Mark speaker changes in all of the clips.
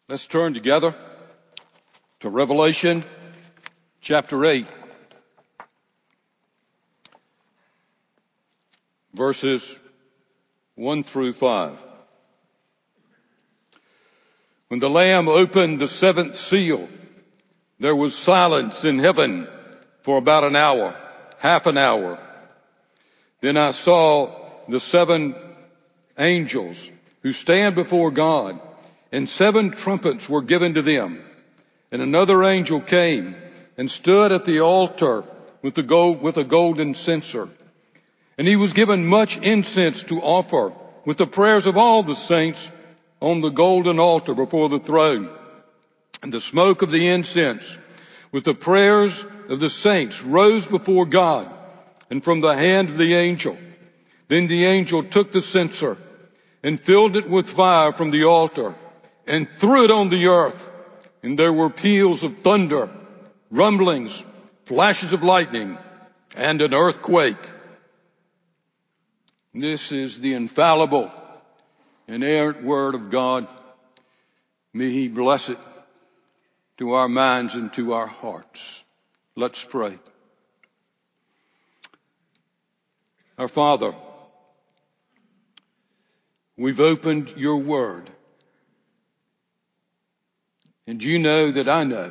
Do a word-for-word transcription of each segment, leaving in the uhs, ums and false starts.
Speaker 1: Let's turn together to Revelation chapter eight, verses one through five. When the Lamb opened the seventh seal, there was silence in heaven for about an hour, half an hour. Then I saw the seven angels who stand before God, and seven trumpets were given to them. And another angel came and stood at the altar with the gold, with a golden censer. And he was given much incense to offer with the prayers of all the saints on the golden altar before the throne. And the smoke of the incense with the prayers of the saints rose before God and from the hand of the angel. Then the angel took the censer and filled it with fire from the altar and threw it on the earth. And there were peals of thunder, rumblings, flashes of lightning, and an earthquake. This is the infallible, inerrant word of God. May he bless it to our minds and to our hearts. Let's pray. Our Father, we've opened your word. And you know that I know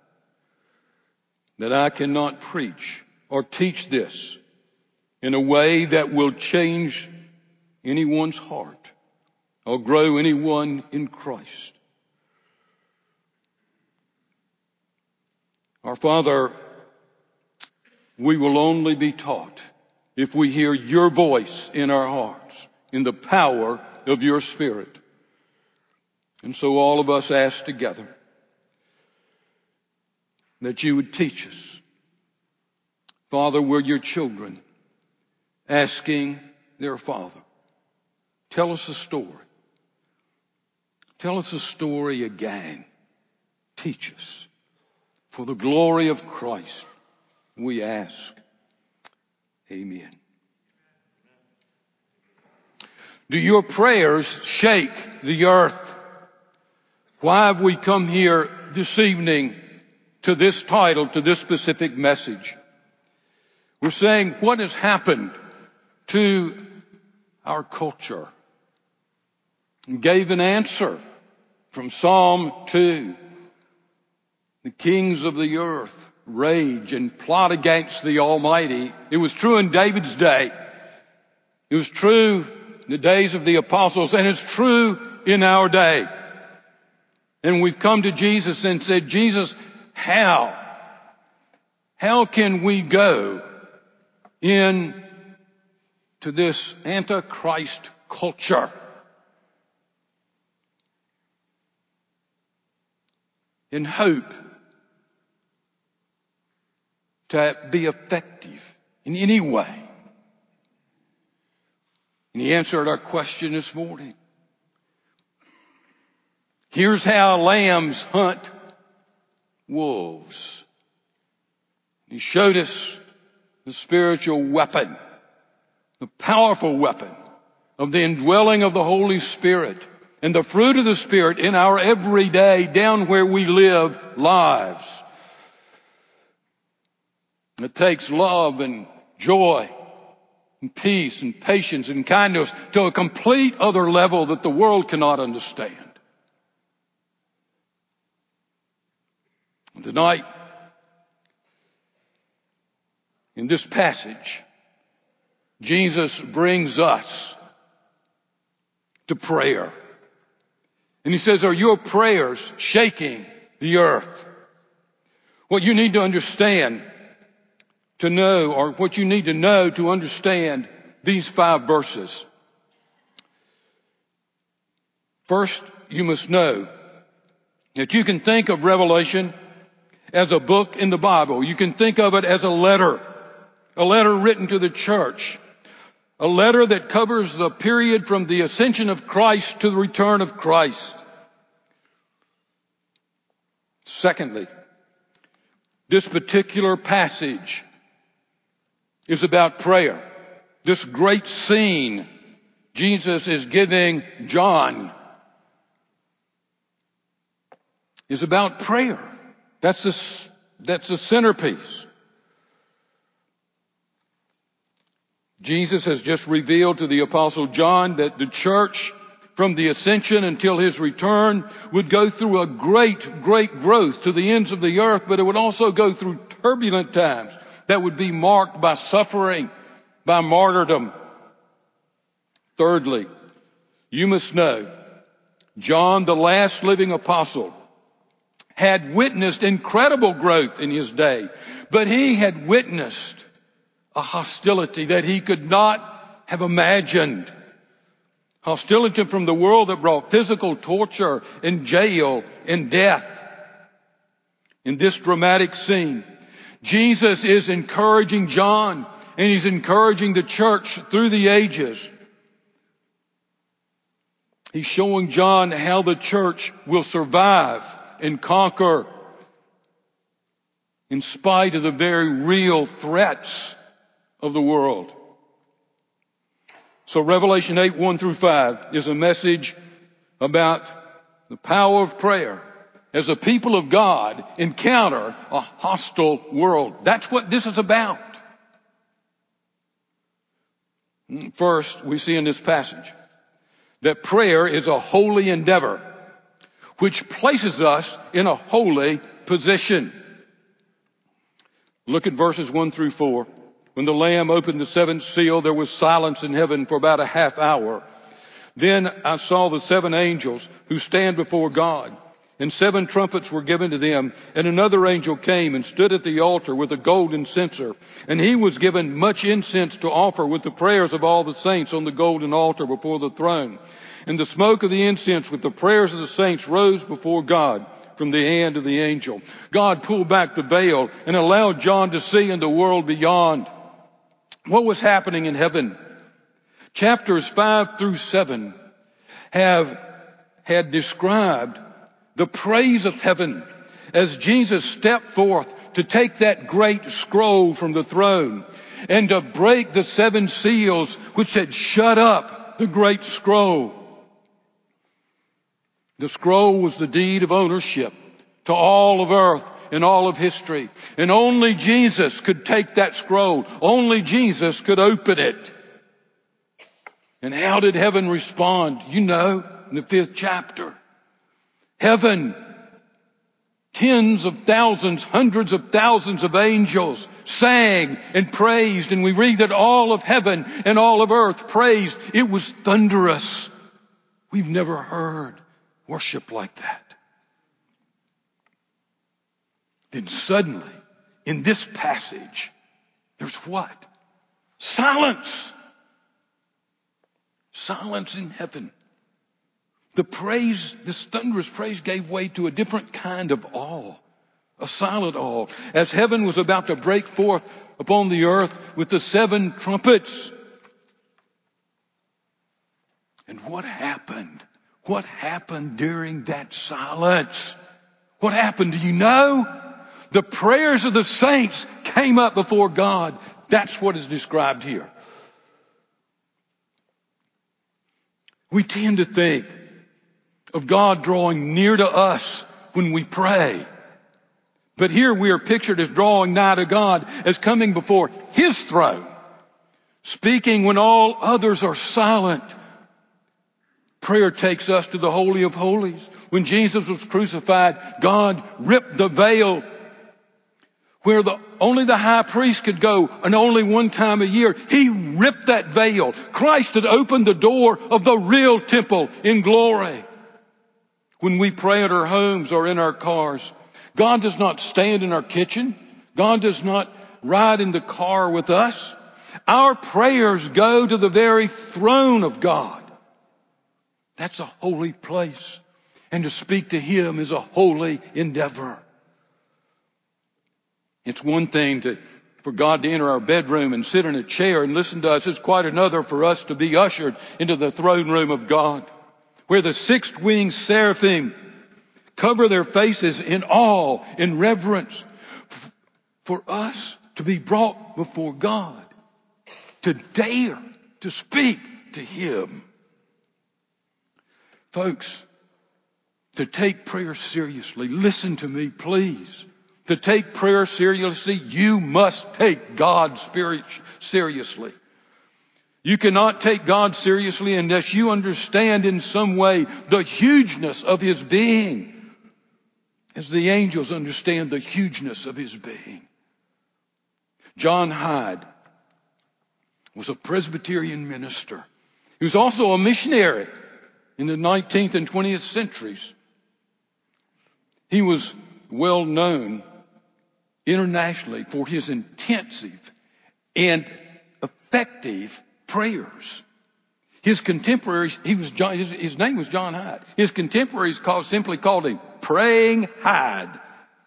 Speaker 1: that I cannot preach or teach this in a way that will change anyone's heart or grow anyone in Christ. Our Father, we will only be taught if we hear your voice in our hearts, in the power of your Spirit. And so all of us ask together that you would teach us. Father, we're your children asking their Father, tell us a story. Tell us a story again. Teach us. For the glory of Christ, we ask. Amen. Do your prayers shake the earth? Why have we come here this evening to this title, to this specific message? We're saying, what has happened to our culture? And gave an answer from Psalm two. The kings of the earth rage and plot against the Almighty. It was true in David's day. It was true in the days of the apostles, and it's true in our day. And we've come to Jesus and said, Jesus, how? How can we go in to this Antichrist culture? In hope to be effective in any way. And he answered our question this morning. Here's how lambs hunt wolves. He showed us the spiritual weapon, the powerful weapon of the indwelling of the Holy Spirit and the fruit of the Spirit in our everyday, down where we live, lives. It takes love and joy and peace and patience and kindness to a complete other level that the world cannot understand. And tonight, in this passage, Jesus brings us to prayer. And he says, are your prayers shaking the earth? What you need to understand to know, or what you need to know to understand these five verses. First, you must know that you can think of Revelation as a book in the Bible. You can think of it as a letter, a letter written to the church, a letter that covers the period from the ascension of Christ to the return of Christ. Secondly, this particular passage is about prayer. This great scene Jesus is giving John is about prayer. That's the, that's the centerpiece. Jesus has just revealed to the Apostle John that the church, from the ascension until his return, would go through a great, great growth to the ends of the earth, but it would also go through turbulent times that would be marked by suffering, by martyrdom. Thirdly, you must know, John, the last living apostle, had witnessed incredible growth in his day, but he had witnessed a hostility that he could not have imagined. Hostility from the world that brought physical torture and jail and death. In this dramatic scene, Jesus is encouraging John, and he's encouraging the church through the ages. He's showing John how the church will survive and conquer in spite of the very real threats of the world. So Revelation eight, one through five is a message about the power of prayer as the people of God encounter a hostile world. That's what this is about. First, we see in this passage that prayer is a holy endeavor which places us in a holy position. Look at verses one through four. When the Lamb opened the seventh seal, there was silence in heaven for about a half hour. Then I saw the seven angels who stand before God, and seven trumpets were given to them. And another angel came and stood at the altar with a golden censer. And he was given much incense to offer with the prayers of all the saints on the golden altar before the throne. And the smoke of the incense with the prayers of the saints rose before God from the hand of the angel. God pulled back the veil and allowed John to see in the world beyond what was happening in heaven. Chapters five through seven have had described the praise of heaven as Jesus stepped forth to take that great scroll from the throne and to break the seven seals which had shut up the great scroll. The scroll was the deed of ownership to all of earth and all of history. And only Jesus could take that scroll. Only Jesus could open it. And how did heaven respond? You know, in the fifth chapter. Heaven, tens of thousands, hundreds of thousands of angels sang and praised. And we read that all of heaven and all of earth praised. It was thunderous. We've never heard worship like that. Then suddenly, in this passage, there's what? Silence. Silence in heaven. The praise, this thunderous praise gave way to a different kind of awe. A silent awe. As heaven was about to break forth upon the earth with the seven trumpets. And what happened? What happened during that silence? What happened? Do you know? The prayers of the saints came up before God. That's what is described here. We tend to think of God drawing near to us when we pray. But here we are pictured as drawing nigh to God, as coming before His throne, speaking when all others are silent. Prayer takes us to the Holy of Holies. When Jesus was crucified, God ripped the veil where the, only the high priest could go, and only one time a year. He ripped that veil. Christ had opened the door of the real temple in glory. When we pray at our homes or in our cars, God does not stand in our kitchen. God does not ride in the car with us. Our prayers go to the very throne of God. That's a holy place. And to speak to Him is a holy endeavor. It's one thing to, for God to enter our bedroom and sit in a chair and listen to us. It's quite another for us to be ushered into the throne room of God, where the six-winged seraphim cover their faces in awe, in reverence, for us to be brought before God, to dare to speak to Him. Folks, to take prayer seriously, listen to me, please. To take prayer seriously, you must take God's Spirit seriously. You cannot take God seriously unless you understand in some way the hugeness of His being, as the angels understand the hugeness of His being. John Hyde was a Presbyterian minister. He was also a missionary in the nineteenth and twentieth centuries. He was well known internationally for his intensive and effective prayers. His contemporaries, he was John, his, his name was John Hyde. His contemporaries called, simply called him Praying Hyde.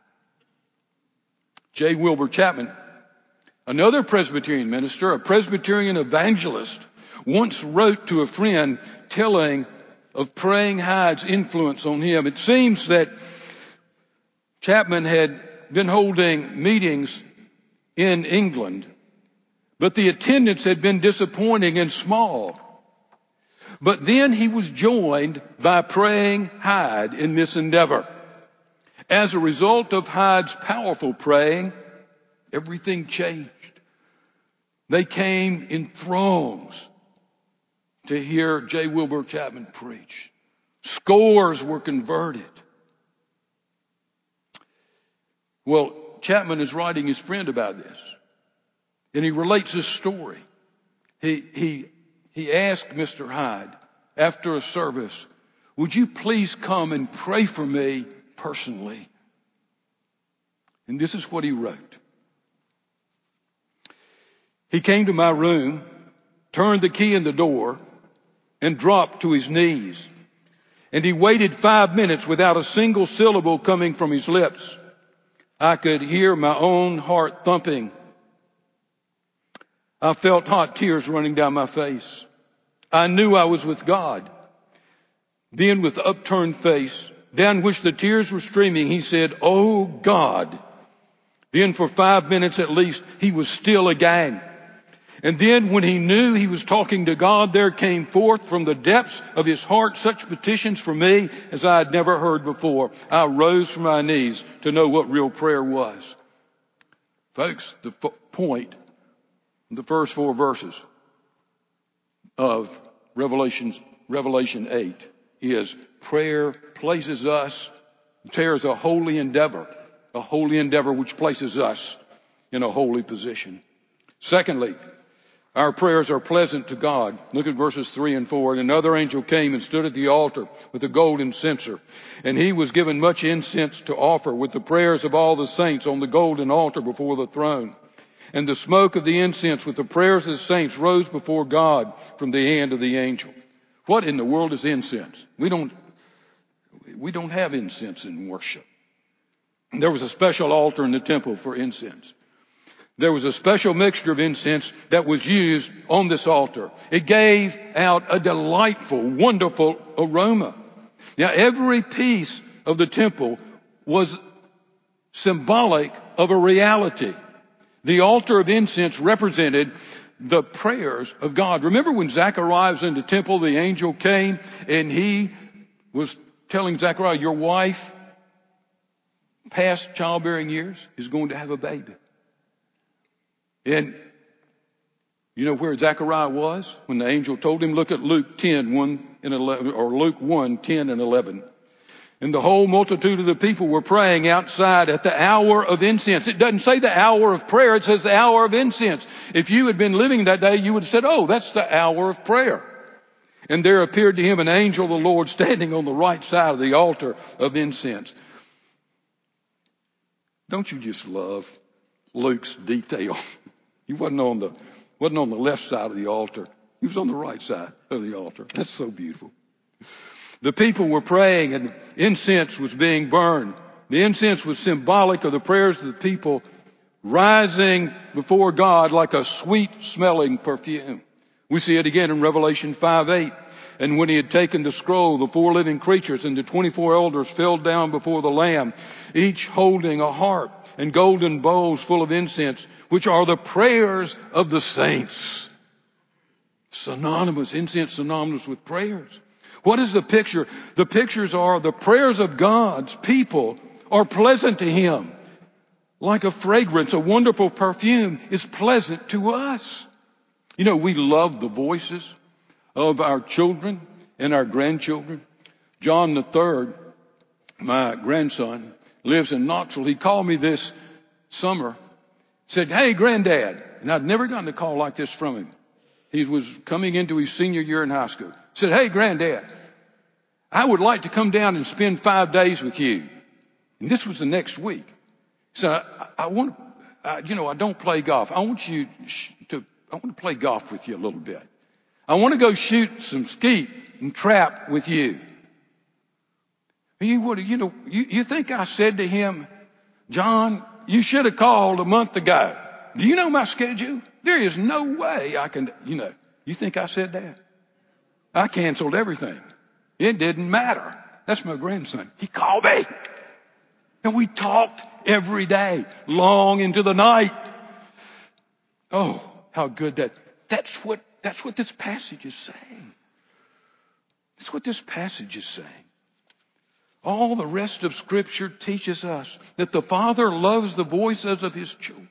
Speaker 1: J. Wilbur Chapman, another Presbyterian minister, a Presbyterian evangelist, once wrote to a friend telling of Praying Hyde's influence on him. It seems that Chapman had been holding meetings in England, but the attendance had been disappointing and small. But then he was joined by Praying Hyde in this endeavor. As a result of Hyde's powerful praying, everything changed. They came in throngs to hear J. Wilbur Chapman preach. Scores were converted. Well, Chapman is writing his friend about this, and he relates his story. He, he, he asked Mister Hyde after a service, would you please come and pray for me personally? And this is what he wrote. He came to my room, turned the key in the door, and dropped to his knees. And he waited five minutes without a single syllable coming from his lips. I could hear my own heart thumping. I felt hot tears running down my face. I knew I was with God. Then with upturned face, down which the tears were streaming, he said, "Oh God." Then for five minutes at least, he was still again. And then when he knew he was talking to God, there came forth from the depths of his heart such petitions for me as I had never heard before. I rose from my knees to know what real prayer was. Folks, the f- point, the first four verses of Revelations, Revelation eight is prayer places us, prayer is a holy endeavor, a holy endeavor which places us in a holy position. Secondly, our prayers are pleasant to God. Look at verses three and four. And another angel came and stood at the altar with a golden censer. And he was given much incense to offer with the prayers of all the saints on the golden altar before the throne. And the smoke of the incense with the prayers of the saints rose before God from the hand of the angel. What in the world is incense? We don't, we don't have incense in worship. There was a special altar in the temple for incense. There was a special mixture of incense that was used on this altar. It gave out a delightful, wonderful aroma. Now, every piece of the temple was symbolic of a reality. The altar of incense represented the prayers of God. Remember when Zechariah was in the temple, the angel came and he was telling Zechariah, your wife, past childbearing years, is going to have a baby. And you know where Zechariah was when the angel told him? Look at Luke ten, one and eleven, or Luke one, ten and eleven. And the whole multitude of the people were praying outside at the hour of incense. It doesn't say the hour of prayer. It says the hour of incense. If you had been living that day, you would have said, oh, that's the hour of prayer. And there appeared to him an angel of the Lord standing on the right side of the altar of incense. Don't you just love Luke's detail? He wasn't on the, wasn't on the left side of the altar. He was on the right side of the altar. That's so beautiful. The people were praying and incense was being burned. The incense was symbolic of the prayers of the people rising before God like a sweet smelling perfume. We see it again in Revelation five eight. And when he had taken the scroll, the four living creatures and the twenty-four elders fell down before the Lamb, each holding a harp and golden bowls full of incense, which are the prayers of the saints. Synonymous, incense synonymous with prayers. What is the picture? The pictures are the prayers of God's people are pleasant to him. Like a fragrance, a wonderful perfume is pleasant to us. You know, we love the voices of our children and our grandchildren. John the third, my grandson, lives in Knoxville. He called me this summer, said, "Hey, Granddad." And I'd never gotten a call like this from him. He was coming into his senior year in high school. Said, "Hey, Granddad, I would like to come down and spend five days with you." And this was the next week. So I, I want, I, you know, I don't play golf. I want you to, I want to play golf with you a little bit. I want to go shoot some skeet and trap with you. You would, you know, you, you think I said to him, "John, you should have called a month ago. Do you know my schedule? There is no way I can," you know, you think I said that? I canceled everything. It didn't matter. That's my grandson. He called me. And we talked every day, long into the night. Oh, how good that, that's what, that's what this passage is saying. That's what this passage is saying. All the rest of Scripture teaches us that the Father loves the voices of his children.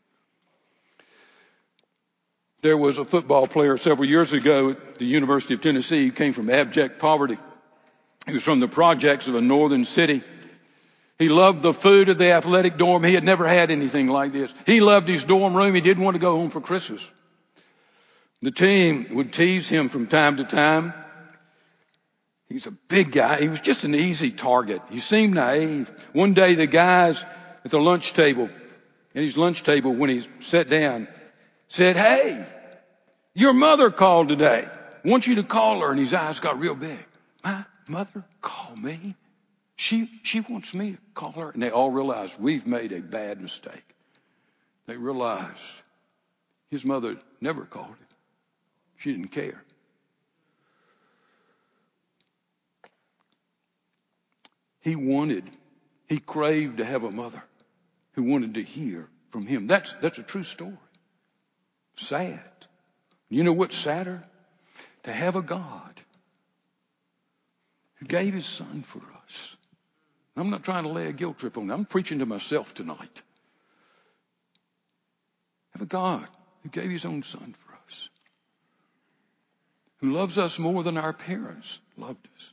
Speaker 1: There was a football player several years ago at the University of Tennessee who came from abject poverty. He was from the projects of a northern city. He loved the food of the athletic dorm. He had never had anything like this. He loved his dorm room. He didn't want to go home for Christmas. The team would tease him from time to time. He's a big guy. He was just an easy target. He seemed naive. One day the guys at the lunch table, at his lunch table when he sat down, said, "Hey, your mother called today. I want you to call her." And his eyes got real big. "My mother called me? She, she wants me to call her." And they all realized we've made a bad mistake. They realized his mother never called him. She didn't care. He wanted, he craved to have a mother who wanted to hear from him. That's, that's a true story. Sad. You know what's sadder? To have a God who gave his son for us. I'm not trying to lay a guilt trip on him. I'm preaching to myself tonight. Have a God who gave his own son for us. Who loves us more than our parents loved us.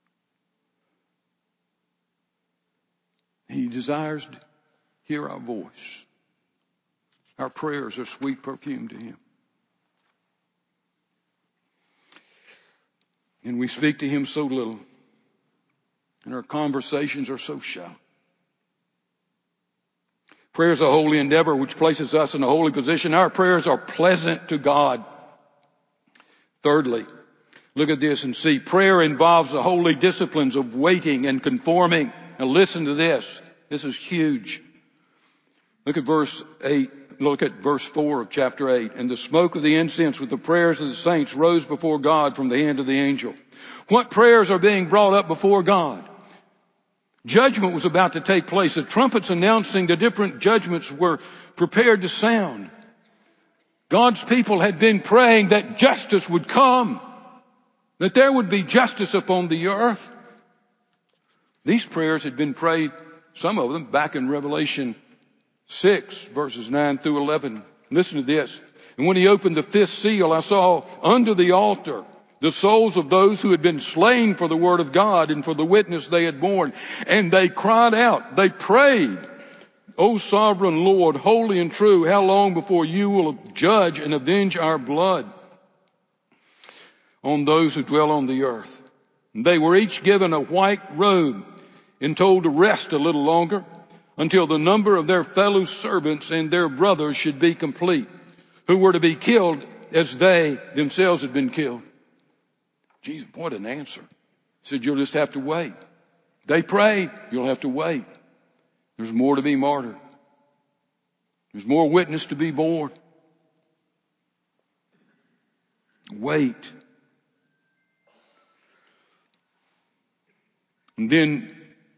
Speaker 1: He desires to hear our voice. Our prayers are sweet perfume to him. And we speak to him so little. And our conversations are so shallow. Prayer is a holy endeavor which places us in a holy position. Our prayers are pleasant to God. Thirdly, look at this and see. Prayer involves the holy disciplines of waiting and conforming. Now listen to this. This is huge. Look at verse eight. Look at verse four of chapter eight. "And the smoke of the incense with the prayers of the saints rose before God from the hand of the angel." What prayers are being brought up before God? Judgment was about to take place. The trumpets announcing the different judgments were prepared to sound. God's people had been praying that justice would come, that there would be justice upon the earth. These prayers had been prayed, some of them, back in Revelation six, verses nine through eleven. Listen to this. "And when he opened the fifth seal, I saw under the altar the souls of those who had been slain for the word of God and for the witness they had borne. And they cried out," they prayed, "O sovereign Lord, holy and true, how long before you will judge and avenge our blood on those who dwell on the earth?" And they were each given a white robe and told to rest a little longer until the number of their fellow servants and their brothers should be complete, who were to be killed as they themselves had been killed. Jesus, what an answer. He said, you'll just have to wait. They prayed, you'll have to wait. There's more to be martyred. There's more witness to be borne. Wait. And then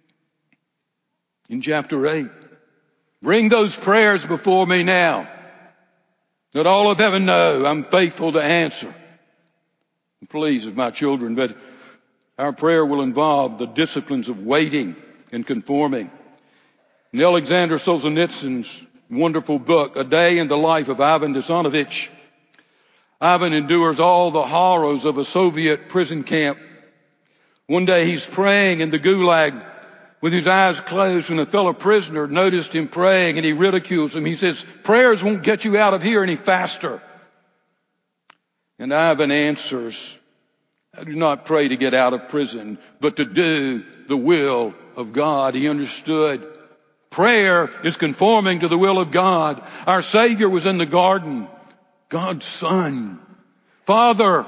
Speaker 1: in chapter eight, bring those prayers before me now, that all of heaven know I'm faithful to answer. Please, as my children, but Our prayer will involve the disciplines of waiting and conforming. In Alexander Solzhenitsyn's wonderful book, A Day in the Life of Ivan Desanovich, Ivan endures all the horrors of a Soviet prison camp. One day he's praying in the gulag with his eyes closed, and a fellow prisoner noticed him praying, and he ridicules him. He says, "Prayers won't get you out of here any faster." And Ivan answers, "I do not pray to get out of prison, but to do the will of God." He understood. Prayer is conforming to the will of God. Our Savior was in the garden, God's Son. "Father,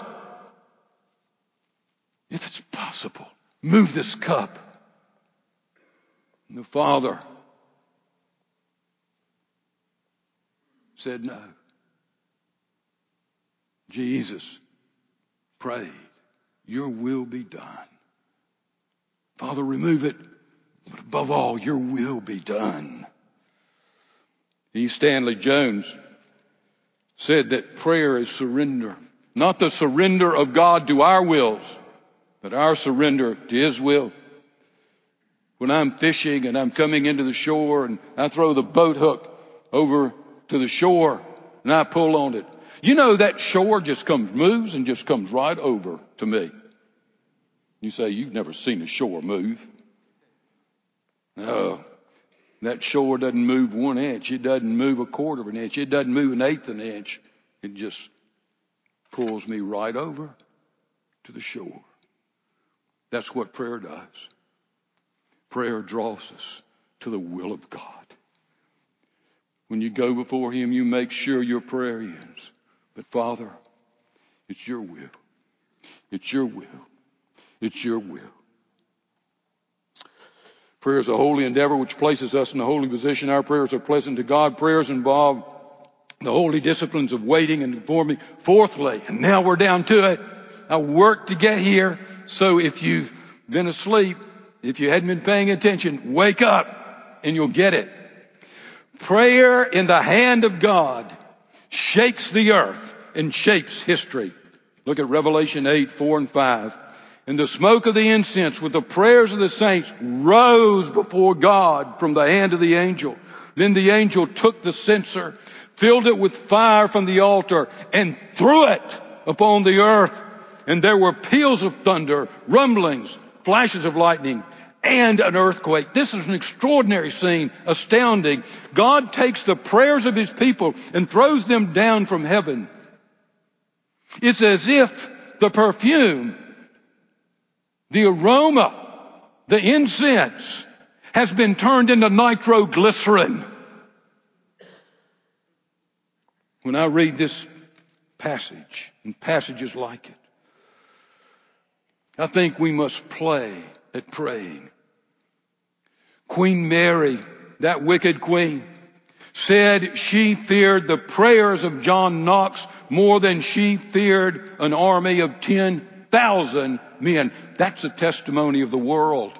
Speaker 1: if it's possible, move this cup." And the Father said no. Jesus prayed, "Your will be done." Father, remove it, but above all, your will be done. E. Stanley Jones said that prayer is surrender. Not the surrender of God to our wills, but our surrender to His will. When I'm fishing and I'm coming into the shore and I throw the boat hook over to the shore and I pull on it, you know that shore just comes, moves and just comes right over to me. You say, "You've never seen a shore move." No, that shore doesn't move one inch. It doesn't move a quarter of an inch. It doesn't move an eighth of an inch. It just pulls me right over to the shore. That's what prayer does. Prayer draws us to the will of God. When you go before Him, you make sure your prayer ends. But Father, it's your will. It's your will. It's your will. Prayer is a holy endeavor which places us in a holy position. Our prayers are pleasant to God. Prayers involve the holy disciplines of waiting and conforming. Fourthly, and now we're down to it, I worked to get here. So if you've been asleep, if you hadn't been paying attention, wake up and you'll get it. Prayer in the hand of God shakes the earth and shapes history. Look at Revelation eight, four and five. "And the smoke of the incense with the prayers of the saints rose before God from the hand of the angel. Then the angel took the censer, filled it with fire from the altar, and threw it upon the earth. And there were peals of thunder, rumblings, flashes of lightning, and an earthquake." This is an extraordinary scene, astounding. God takes the prayers of His people and throws them down from heaven. It's as if the perfume, the aroma, the incense has been turned into nitroglycerin. When I read this passage and passages like it, I think we must play at praying. Queen Mary, that wicked queen, said she feared the prayers of John Knox more than she feared an army of ten thousand men. That's a testimony of the world.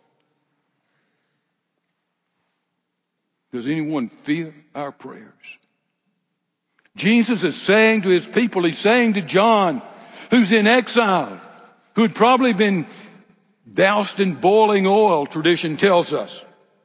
Speaker 1: Does anyone fear our prayers? Jesus is saying to His people, He's saying to John, who's in exile, who had probably been doused in boiling oil, tradition tells us.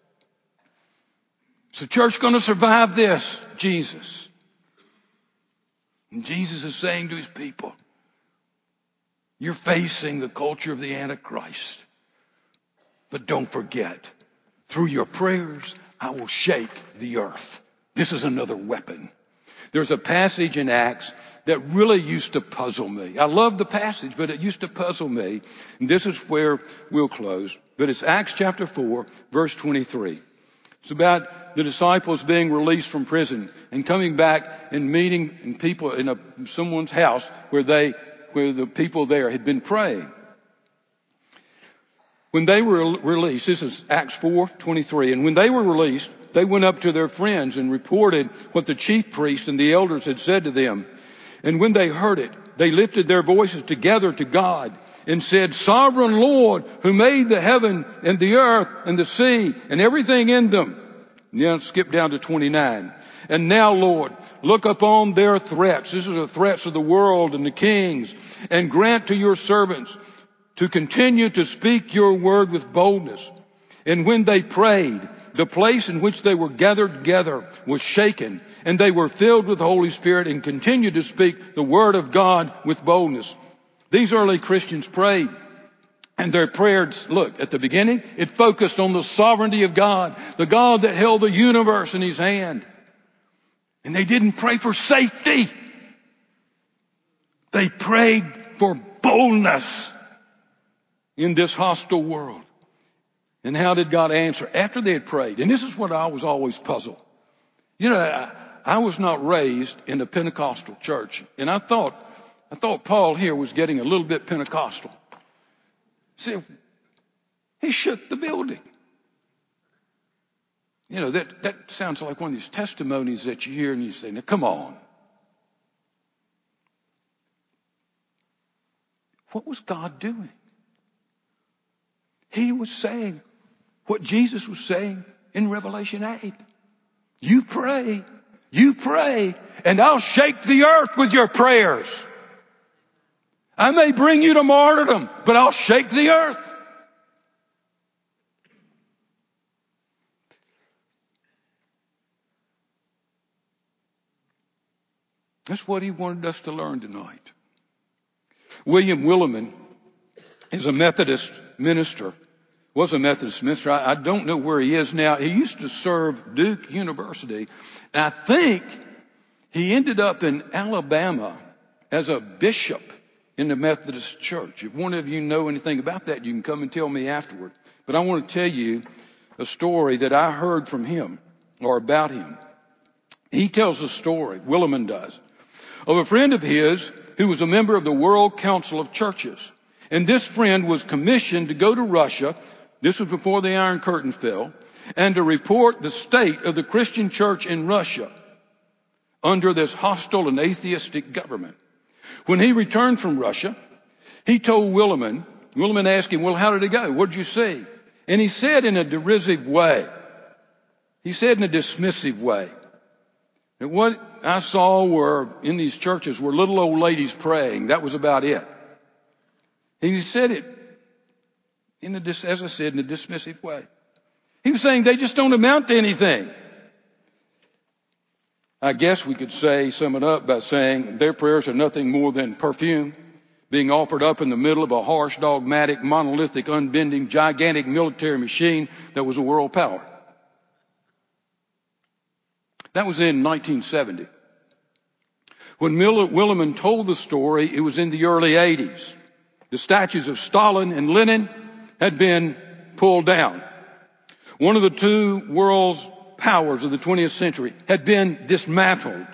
Speaker 1: Is the church going to survive this? Jesus. And Jesus is saying to His people, you're facing the culture of the Antichrist. But don't forget, through your prayers, I will shake the earth. This is another weapon. There's a passage in Acts that really used to puzzle me. I love the passage, but it used to puzzle me. And this is where we'll close. But it's Acts chapter four, verse twenty-three. It's about the disciples being released from prison and coming back and meeting in people in a, someone's house where they, where the people there had been praying. When they were released, this is Acts four twenty-three, and when they were released, they went up to their friends and reported what the chief priests and the elders had said to them. And when they heard it, they lifted their voices together to God and said, Sovereign Lord, who made the heaven and the earth and the sea and everything in them. Now skip down to twenty-nine. And now, Lord, look upon their threats. This is the threats of the world and the kings, and grant to your servants to continue to speak your word with boldness. And when they prayed, the place in which they were gathered together was shaken, and they were filled with the Holy Spirit and continued to speak the word of God with boldness. These early Christians prayed, and their prayers, look, at the beginning, it focused on the sovereignty of God, the God that held the universe in his hand. And they didn't pray for safety. They prayed for boldness in this hostile world. And how did God answer? After they had prayed. And this is what I was always puzzled. You know, I, I was not raised in a Pentecostal church. And I thought, I thought Paul here was getting a little bit Pentecostal. See, he shook the building. You know, that, that sounds like one of these testimonies that you hear and you say, now come on. What was God doing? He was saying what Jesus was saying in Revelation eight. You pray, you pray, and I'll shake the earth with your prayers. I may bring you to martyrdom, but I'll shake the earth. That's what he wanted us to learn tonight. William Willimon is a Methodist minister, was a Methodist minister. I, I don't know where he is now. He used to serve Duke University. And I think he ended up in Alabama as a bishop in the Methodist Church. If one of you know anything about that, you can come and tell me afterward. But I want to tell you a story that I heard from him or about him. He tells a story, Willimon does, of a friend of his who was a member of the World Council of Churches. And this friend was commissioned to go to Russia. This was before the Iron Curtain fell, and to report the state of the Christian church in Russia under this hostile and atheistic government. When he returned from Russia, he told Willimon, Willimon asked him, well, how did it go? What did you see? And he said in a derisive way, he said in a dismissive way, that what I saw were, in these churches, were little old ladies praying. That was about it. And he said it, in a, as I said, in a dismissive way. He was saying they just don't amount to anything. I guess we could say, sum it up by saying their prayers are nothing more than perfume being offered up in the middle of a harsh, dogmatic, monolithic, unbending, gigantic military machine that was a world power. That was in nineteen seventy. When Willimon told the story, it was in the early eighties. The statues of Stalin and Lenin had been pulled down. One of the two world's powers of the twentieth century had been dismantled.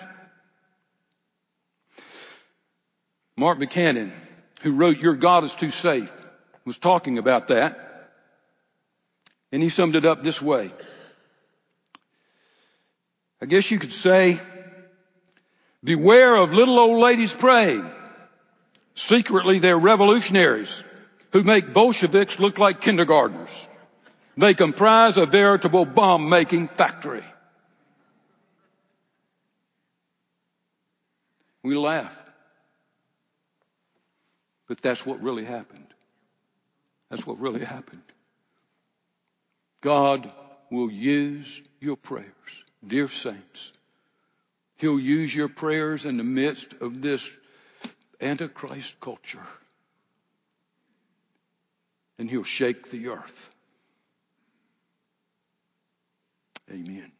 Speaker 1: Mark Buchanan, who wrote Your God is Too Safe, was talking about that. And he summed it up this way. I guess you could say, beware of little old ladies praying. Secretly, they're revolutionaries who make Bolsheviks look like kindergartners. They comprise a veritable bomb-making factory. We laugh. But that's what really happened. That's what really happened. God will use your prayers, dear saints. He'll use your prayers in the midst of this Antichrist culture. And he'll shake the earth. Amen.